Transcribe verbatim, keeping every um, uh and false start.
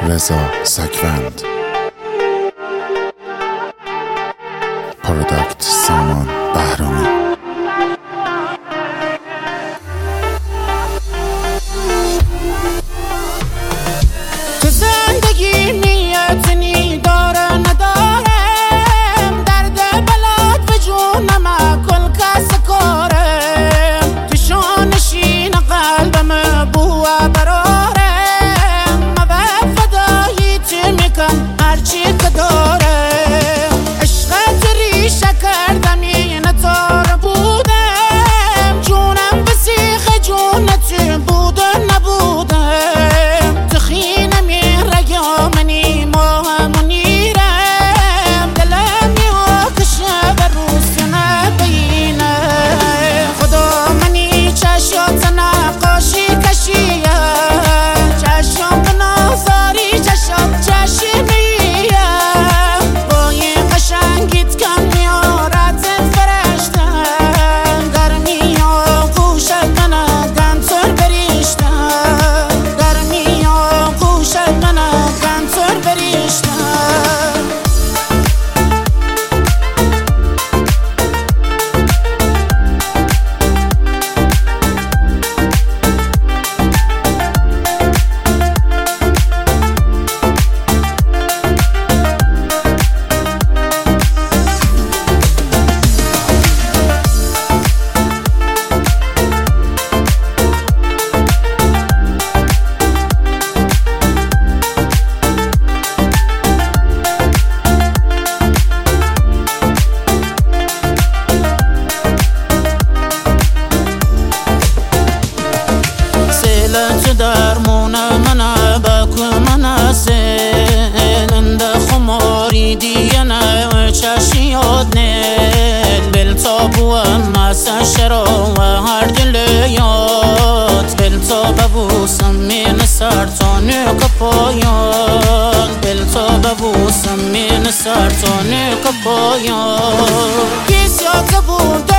رضا سکوند. پروداکت سامان بهرامی. تو زندگی نیتنی داره ندارم، درد بلد به جونم کل کس کارم، تو شانشین قلبم بوه برارم، مبه فدایی تی میکن هرچی که دارم، عشقت ریشه کردم این تار بودم، جونم بسیخ جونت بود نبودم، تخینم این رگامنی ماهمونیرم، دلم یا کشه به روز نبینم، خدا منی چشات نقاشی کشیه، چشم به نازاری چشات چشمیه، با این قشنگیت کم میارت فرشتن، گرمی ها گوشت منه گنتر بریشتن، گرمی ها گوشت منه گنتر بریشتن. تو درمون منه بکو منه سنند خماری دیگه نه چشی یاد نیل بل تابو مسا شرا و هر دل یاد بل تابو من سرطانه کپایان بل تابو من سرطانه کپایان کسی آتا بود